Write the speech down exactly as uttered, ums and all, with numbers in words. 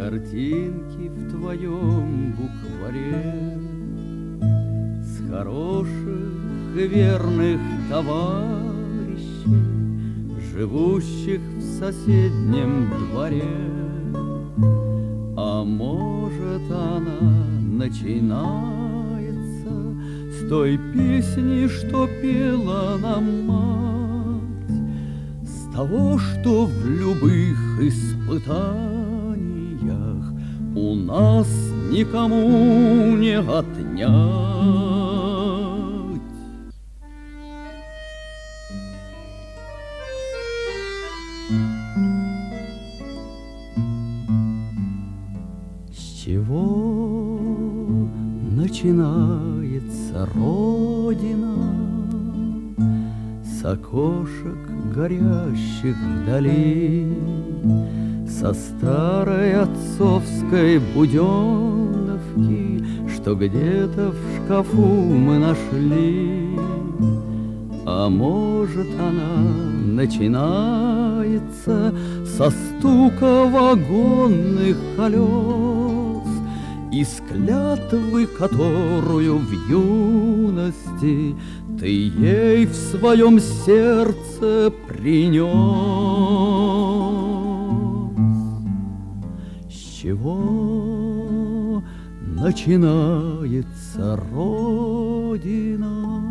картинки в твоем букваре, с хороших и верных товарищей, живущих в соседнем дворе. А может, она начинается с той песни, что пела нам мать, с того, что в любых испытаниях у нас никому не отнять. С чего начинается Родина? С окошек, горящих вдали, со старой отцовской буденовки, что где-то в шкафу мы нашли. А может, она начинается со стука вагонных колес, из клятвы, которую в юности ты ей в своем сердце принес. С чего начинается Родина?